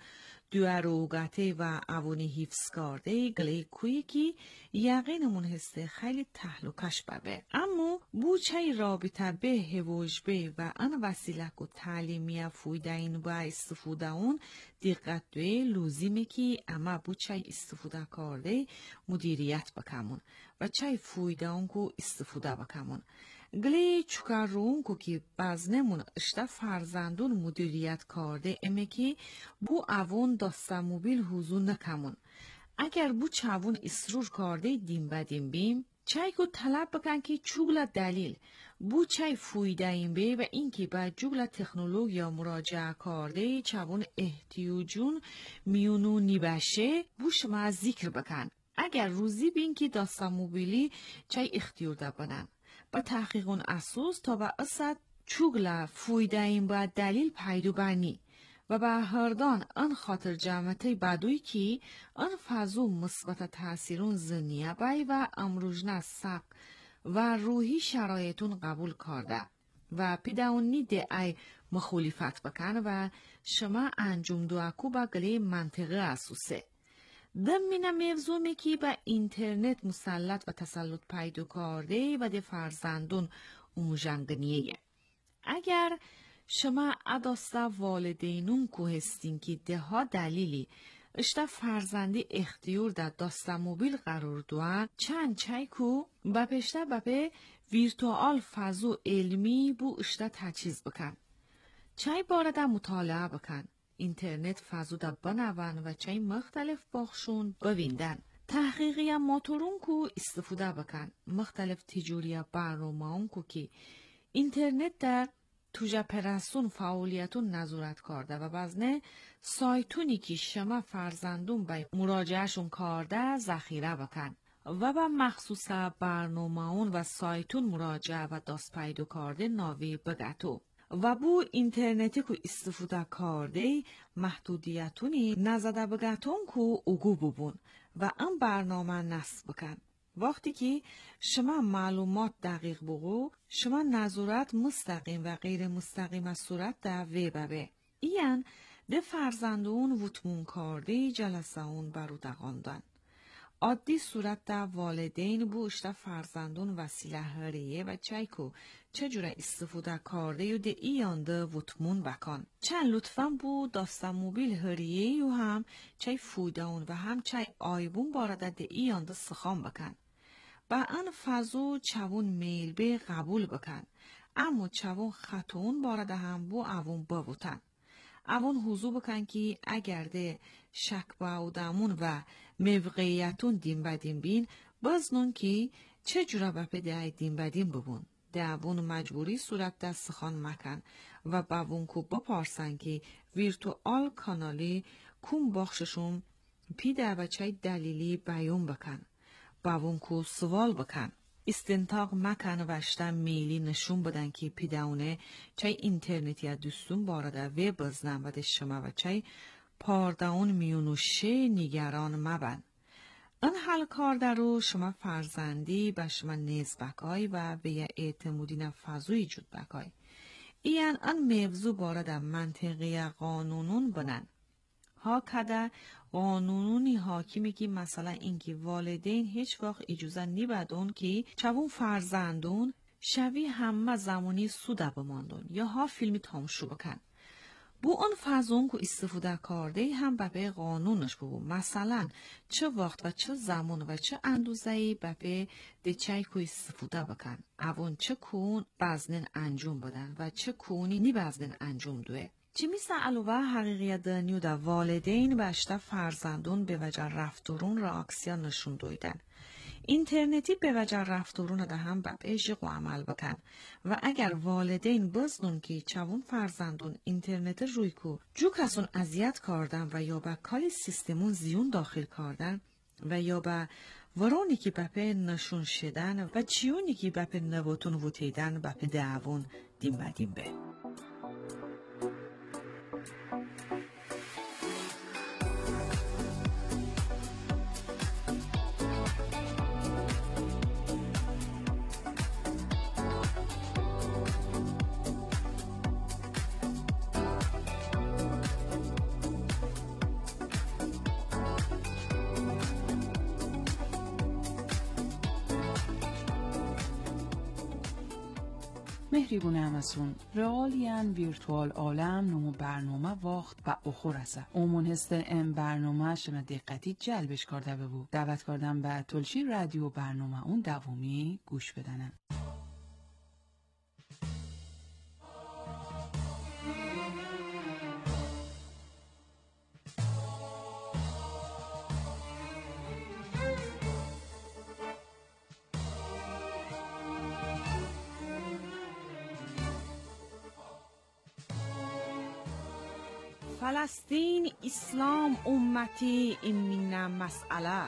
دوروگته و اوونی حفظ کرده گلی کوی کی یقینمون هسته خیلی تحلوکش ببه. اما بو چای رابطه به هوش به و ان وسیله کو تعلیمی فویده این با استفاده اون دقت دوی لوزیمه کی اما بو چای استفاده کرده مدیریت بکمون و چای فویده اون کو استفاده بکمون. گلی چکار رون کو کی بازنمون اشتا فرزندون مدیریت کرده اما کی بو اوون داستموبیل حضور نکمون. اگر بو چاون اسرور کرده دیم بدیم بیم چای کو طلب بکن که چوگل دلیل بو چای فویده این بی و اینکه با جوگل تکنولوژیا مراجعه کرده چاون احتیاجون میونو نیبشه بو شما ذکر بکن. اگر روزی بین که داستموبیلی چای اختیار دبنن با تحقیقون اساس تا با اصد چوگلا فویده این با دلیل پیدو بانی و با هردان ان خاطر جمعتی بدوی که ان فضو مثبت تاثیرون زنیه بای و امروجنه سق و روحی شرایطون قبول کرده و پیداونی ده ای مخالفت بکن و شما انجام دو اکو با گلی منطقه اساسه. دم مینه موضوعی که با اینترنت مسلط و تسلط پیدا کرده و ده فرزندون اومجنگنیه. اگر شما اداستا والدینون که هستین که ده ها دلیلی اشتا فرزندی اختیار در داستموبیل قرار دوان چند چای که با پشته با به ویرتوال فضو علمی بو اشتا تجهیز بکن. چای بارده مطالعه بکن. اینترنت فضو دا بنوان و چای مختلف باخشون بویندن. تحقیقی هم موتورون که استفاده بکن. مختلف تجوری برنامه اون که اینترنت در توجه پرسون فعالیتون نظارت کرده و بازنه سایتونی که شما فرزندون به مراجعهشون کرده ذخیره بکن و با مخصوص برنامه اون و سایتون مراجعه و دست پیدا کرده ناوی بگتو. و بو اینترنتی که استفاده کرده محدودیتونی نزده بگتون که اوگو ببون و ام برنامه نصب بکن. وقتی که شما معلومات دقیق بگو شما نظارت مستقیم و غیر مستقیم از صورت در ویبه به این ده فرزندون وطمون کرده جلسه اون برو دقاندن. عادی صورت در والدین بو اشتا فرزندون وسیله هریه و چایکو چجوره استفاده کرده یو ده ایان ده وطمون بکن. چند لطفاً بو داستموبیل هریه یو هم چای فوداون و هم چای آیبون بارده ده ایان ده سخام بکن. با ان فضو چوون میل به قبول بکن. اما چوون خطون بارده هم بو اوون ببوتن. اوون حضور بکن که اگر ده شک باودمون و موقعیتون دیم بدیم بین بازنون که چه جورا بپه ده دیم بدیم ببون. ده اوون مجبوری صورت دست خان مکن و باون کو بپارسن که ویرتوال کانالی کم باخششون پی ده بچه دلیلی بیون بکن. باون کو سوال بکن. استنتاق مکن و اشتا میلی نشون بدن که پیداونه چای اینترنتی یا دوستون بارده وی بزنن و ده شما و چای پارداون میونوشه نگران مبن. این حل کار درو شما فرزندی به شما نیز بکای و به یه اعتمودی نفذوی جود بکای. این این موضوع بارده منطقی قانونون بنن. ها کده قانونی حاکمی که مثلا اینکه والدین هیچ وقت اجازه نمیدن که چون فرزندون شوی همه زمانی سوده بماندن یا ها فیلمی تماشا بکن. بو اون فازون که استفاده کرده هم به قانونش بو مثلا چه وقت و چه زمان و چه اندازه‌ای به ده چای که استفاده بکن. اون چه کون بزنن انجام بدن و چه کونی نی بزنن انجام دوه. چمیسا علوه حقیقیت دنیو دا والدین باشتا فرزندون به وجه رفتورون راکسیا نشون دویدن. اینترنتی به وجه رفتورون دا هم بب ایجیق و عمل بکن و اگر والدین بزنون که چوون فرزندون اینترنت روی کو جو کسون اذیت کردن و یا با کالی سیستمون زیون داخل کردن و یا با ورونی که بپه نشون شدن و چیونی که بپه نوتون وطیدن بپه دعوون دیم با دیم به. مهریبونه همسون رئالیان ویرتوال عالم نمو برنامه وقت و اخور است. اومون هست ام برنامه شما دقتی جلبش کرده ببو. دعوت کردم به تلشی رادیو برنامه اون دومی گوش بدنن. فلسطین اسلام امتی این من مسئله.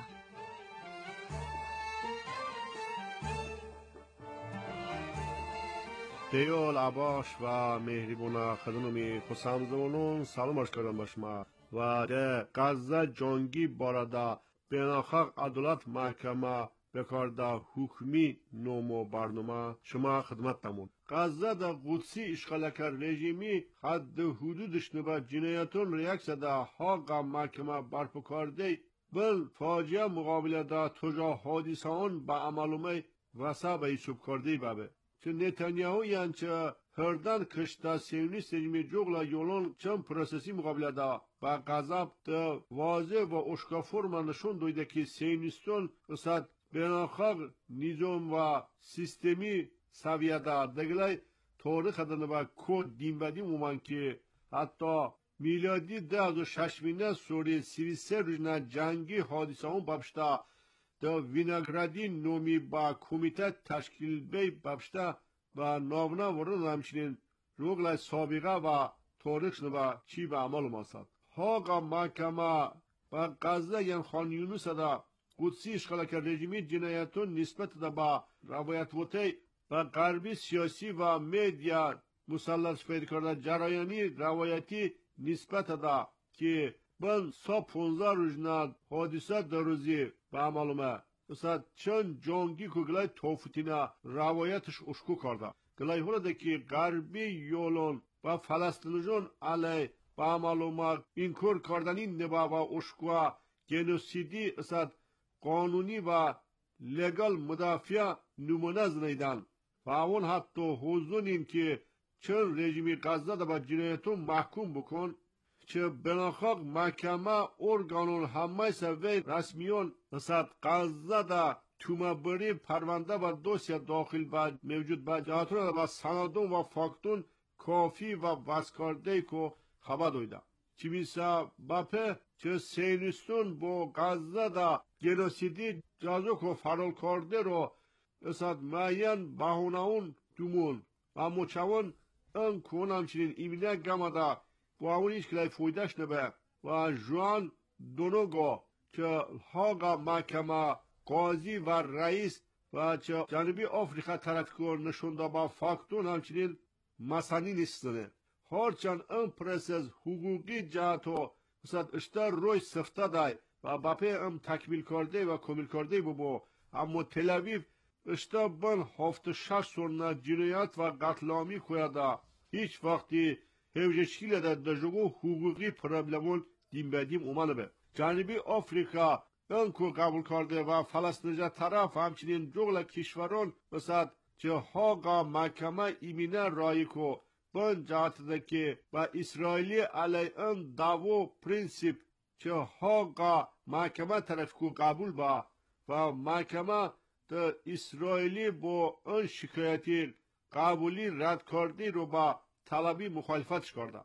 دیول عباش و مهریبونا خدمتی خسامزمونون سلام عرض کردم به شما و ده غزه جنگی بارده بین‌الملل عدالت محکمه بکارده حکمی نومو برنامه شما خدمتتمون. غزه در قدسی اشغال کرد رژیمی حد حدودش نبا جنایتون ریاکس ده حاق محکمه برپا کرده بل فاجعه مقابله ده توجه حادثه آن به عملومه وسع به ایسوب کرده بابه. چه نتانیاهو یان چه هردن کشتا سیونیست رژیمی جوغلا یولون چم پروسسی مقابله ده با غضب ده واضح و اشکافور نشون دویده که سیونیستون اصد بین‌الملل نظام و سیستمی سویده دگلای تاریخ دنه با کود دیم بدیم اومن که حتی میلادی ده از ششمینه سوری سی و سه روزنه جنگی حادثه اون بابشتا ده وینگرادی نومی با کمیته تشکیل بی بابشتا و ناونا ورن همچنین روگلای سابقه و تاریخ نبا چی به عمل ماسد. حاقا محکمه و غزه ین خان یونس ده قدسی اشغال کرد رژیمی جنایتون نسبت ده با روایت وطی و غربی سیاسی و میدیا مسلط پیدا کرده جرایانی روایتی نسبت ده که بن سا پونزده روزنه حادثه در روزی به معلومه مثلا چند جنگی که گلای توفتینه روایتش اشکو کرده گلای هوله ده که غربی یولون و فلسطینیون علی به معلومه اینکور کردنی نبا و اشکو گنوسیدی مثلا قانونی و لگال مدافع نمونه زنیدن و اون حتی حضور این که چون رژیمی غزه دا با جنایتون محکوم بکن چه بناخاق محکمه ارگانون همه سوی رسمیون مثلا غزه دا تومبری پرونده و دوسیه داخل با موجود با جهاتون با سندون و فاکتون کافی و واسکارده که خبر دویده چی میسا باپه چه سینستون با غزه دا گنوسیدی جازو که فرال کرده رو اساد معین بهونهون دومون و مچوان ان کون همچنین ایمینه گمده با اون ایش کلای فویدش نبه و جوان دونوگو که حاقا محکمه قاضی و رئیس و چه جنوبی آفریقا طرف کن نشونده با فاکتون همچنین مسانی نیستنه هرچند این پرسز حقوقی جهتو مثلا اشتر روی سفته دای و باپه ام تکمیل کرده و کمیل کرده ببو اما تلویف اشتا بن هفت شش سرنا جنایت و قتلامی کویده هیچ وقتی هیوشکیل ده دجوگو حقوقی پرابلمون دیم بدیم اومانه به جنوبی آفریقا انکو قبول کرده و فلسطینجا طرف همچنین جغل کشوران مثلا چه حاقا محکمه ایمینه رایی کو بن جهت ده که با اسرائیلی علی ان داو پرینسیپ چه حاقا محکمه طرف کو قبول با و محکمه ده اسرائیلی با ان شکایتی قبولی رد کردی رو با طلبی مخالفتش کرده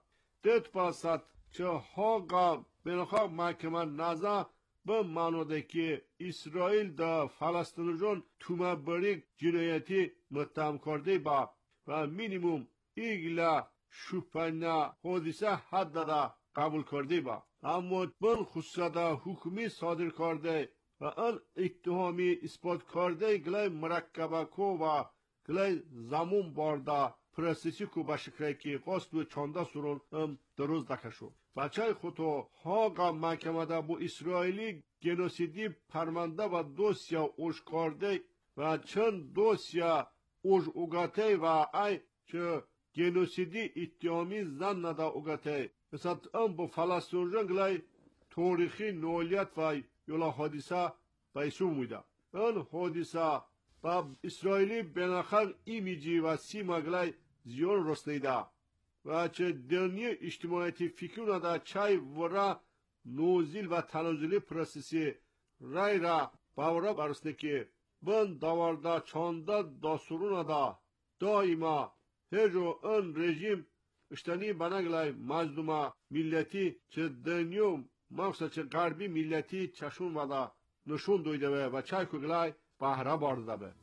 det pasat çe haga benakha mahkeme naza به مانوده که اسرائیل دا فلسطینیان توما بریک جنایتی متهم کرده با و مینیموم ایگلا شوپنا حادثه حد دا قبول کرده با اما بن خصوصا حکمی صادر کرده و آن اتهامی اثبات کرده گلای مرکبه کو و گلای زمون بارده پرسیسی کو باشکره که قصد و چانده سرون ام دروز دکشو بچه خودو هاگا محکمه دا بو اسرائیلی گنوسیدی پرمانده و دوسیا اوش کرده و چند دوسیا اوش اوگاته و ای چه گنوسیدی اتهامی زن ندا اوگاته مثلا ام بو فلسطین گلای تاریخی نولیت و یولا حادثه بیسو مویده اون حادثه با اسرائیلی بناخر ایمیجی و سیما گلای زیون رسیده و چه دنیا اجتماعیتی فکر ندا چای ورا نوزیل و تنازلی پروسسی رای را باورا برسته که بن داوردا چاندا داسورون دا دائما هجو ان رژیم اشتنی بنگلای مظلوما ملتی چه دنیا مخصوصا چه غربی ملتی چشون ودا نشون دویده و چای کگلای بهره بارده به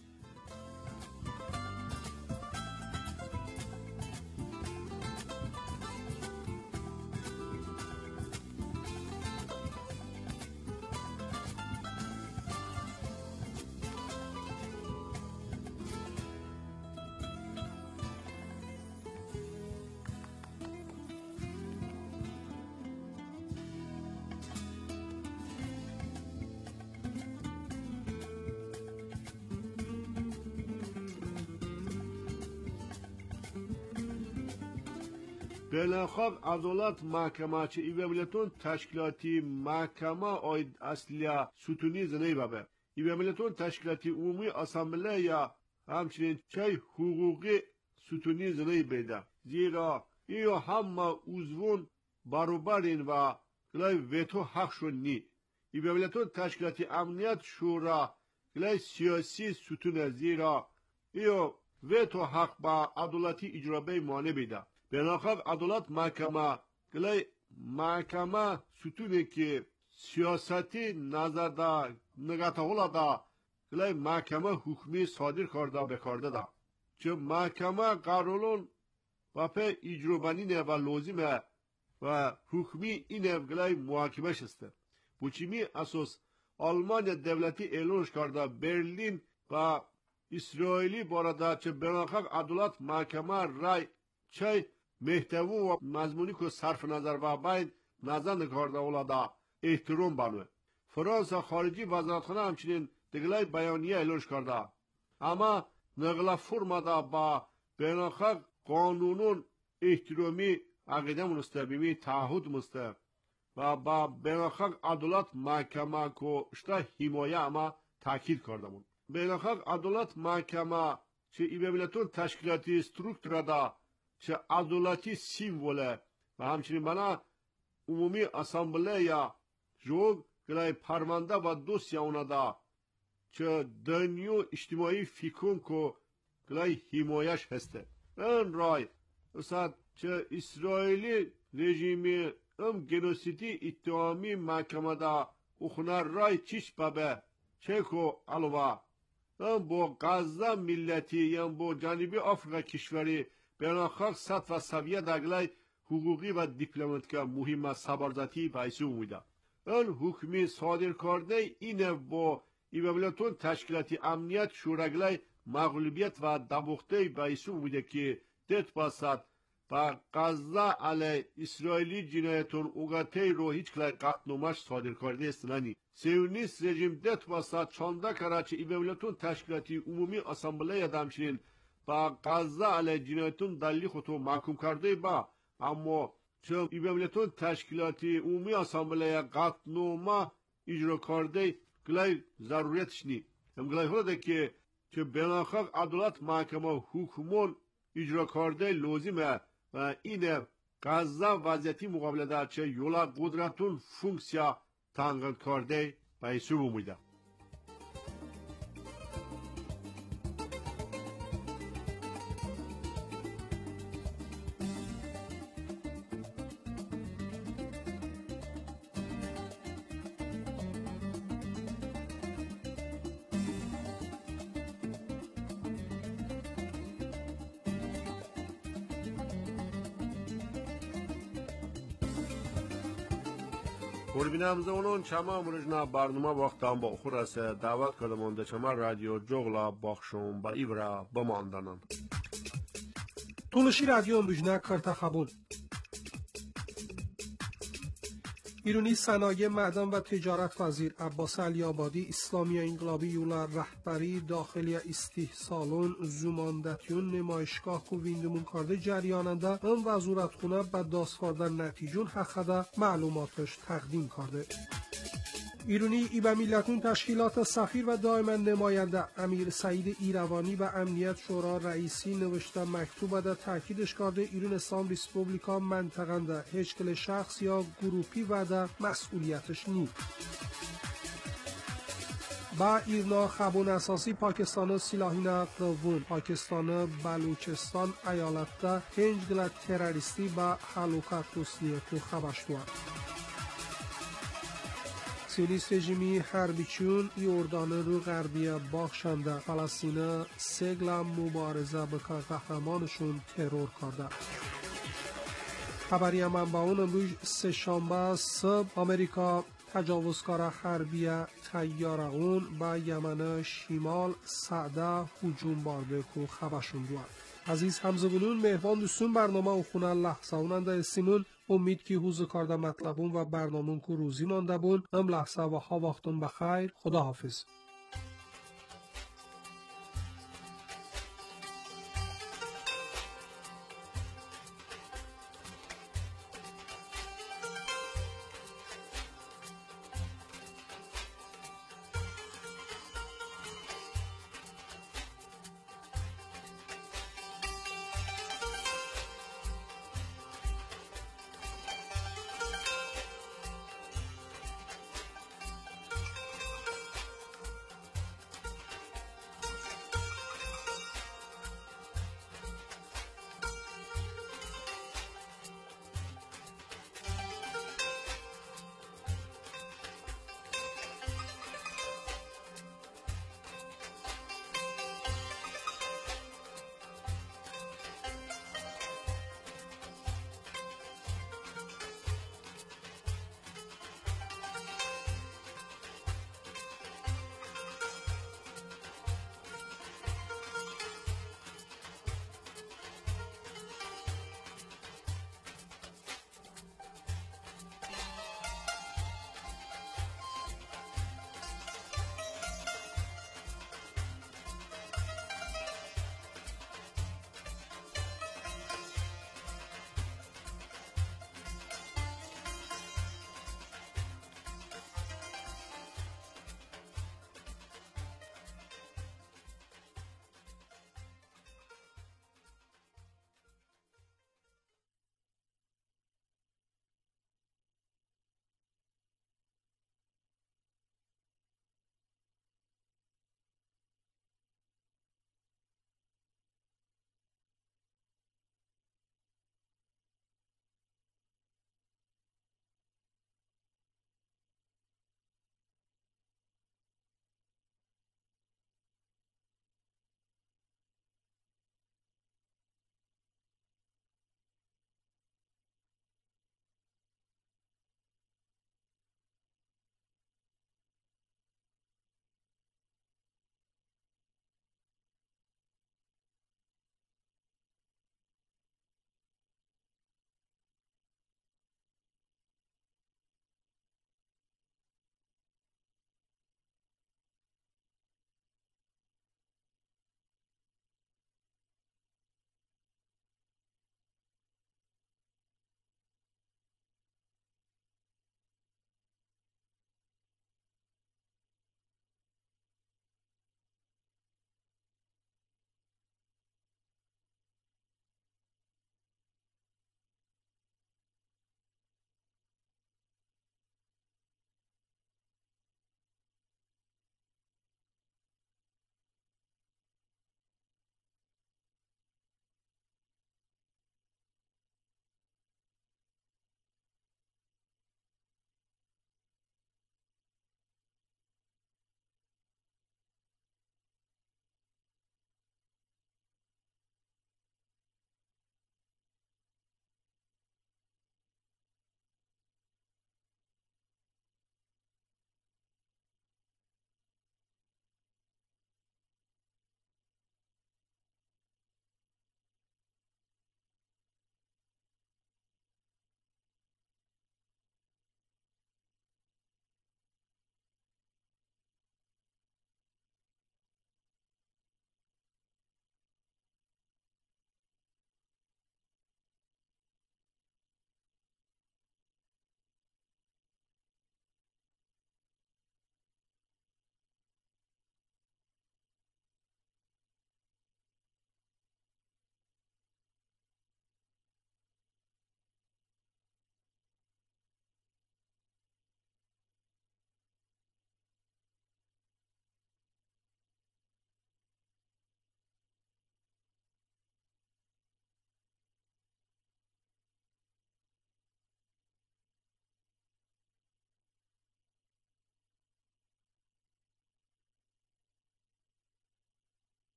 بلنخواب عدالت محکمه چه ایوه تشکیلاتی محکمه آید اصلیه ستونی زنی بابه ایوه تشکیلاتی عمومی اسامبله یا همچنین چه حقوقی ستونی زنی بیده زیرا ایو همه اوزون برابرین و گلای ویتو حق شون نی ایوه تشکیلاتی امنیت شورا گلای سیاسی ستونه زیرا ایو ویتو حق با عدالتی اجرابه مانه بیده بناخواب عدالت محکمه گلای محکمه ستونه که سیاستی نظر دا نگاته هولا دا گلای محکمه حکمی صادر کرده بکرده دا چه محکمه قرارون و په اجرابنینه و لازمه و حکمی اینه گلای محاکمه شسته بوچیمی اساس آلمان دولتی اعلانش کرده برلین و اسرائیلی بارده چه بناخواب عدالت محکمه رای چه محتوا و مضمونی که صرف نظر و باید نظر نکارده اولادا احترام بانوه فرانسه خارجی وزارتخانه همچنین دگلای بیانیه اعلانش کرده اما نقل فرما دا با بیناخواب قانونون احترامی عقیده منسته بیمی تعهد مسته و با بیناخواب عدالت محکمه که اشتا حمایه اما تاکید کرده مون بیناخواب عدالت محکمه چه ایبابلتون تشکیلاتی ستروکتور دا چه عدالتی سیموله و همچنین بنا عمومی اسامبله یا جوگ گلای پرمانده و دوسیا اونا دا چه دنیو اجتماعی فکرون که گلای حمایش هسته این رای اصلا چه اسرائیلی رژیمی ام گنوسیدی اتهامی محکمه دا اخونه رای چیش بابه چه که علوه ام با غزه ملتی یا با جانبی آفریقا کشوری بناخواب سطح و سویه دگلای حقوقی و دیپلماتیک مهم سبارزاتی بایسو مویده این حکمی صادر کرده اینه با ایوالتون تشکیلاتی امنیت شورگلای مغلوبیت و دبوخته بایسو مویده که دت باسد با غزه علی اسرائیلی جنایتون اوگاته رو هیچ کلای قطنامش صادر کرده استنانی سیونیست رژیم دت باسد چانده کراچه ایوالتون تشکیلاتی عمومی اسامبله دمشین با غزه علی جنایتون دلیل خودتو محکوم کرده با اما چون ایوالتون تشکیلاتی عمومی اسامبله قطنامه اجرا کرده گلای ضرورتش نی هم گلای هوده که چه بناخواب عدالت محکمه حکمون اجرا کرده لازمه و اینه غزه وضعیتی مقابله در چه یولا قدرتون فونکسیا تنقل کرده و ایسو بومیده کوربینم زونون چما مرجنا برنامه وقتم با خور است دعوت کردم در چما رادیو جغلا بخشم با ایبرا بماندنن تونشی رادیو امروجنا کرتا خبون ایرانی صنایع معدن و تجارت وزیر عباس علی آبادی اسلامی انقلابی یولا رهبری داخلی استحصالون زماندتیون نمایشگاه کو ویندمون کرده جریاننده ام وزارتخونه به داستاردن نتیجون حقده معلوماتش تقدیم کرده. ایرانی ای به میلتون تشکیلات سفیر و دائما نماینده امیر سعید ایروانی و امنیت شورا رئیسی نوشته مکتوب ده تاکیدش کرده ایران اسلام ریسپوبلیکا منطقه هیچ کل شخص یا گروپی و ده مسئولیتش نی. با ایرنا خبون اساسی پاکستان سلاحین قوون پاکستان بلوچستان ایالت ده هنج گل تروریستی با حلوکت توسنیه تو خبشتوان. سیلیس رژیمی حربیچون یوردان رو غربی باخشنده فلسطین سگل مبارزه به قهرمانشون ترور کرده. خبری منبعون امروز سه شنبه صبح آمریکا تجاوزکار حربی طیاره اون به یمن شمال سعده هجوم بارده که خبرشون دوان. عزیز همزبونون مهمان دوستون برنامه او خونه لحظه اوننده استیمون امید که حوز کارده مطلبون و برنامون که روزی مانده بون ام لحظه و ها وقتون بخیر خدا حافظ.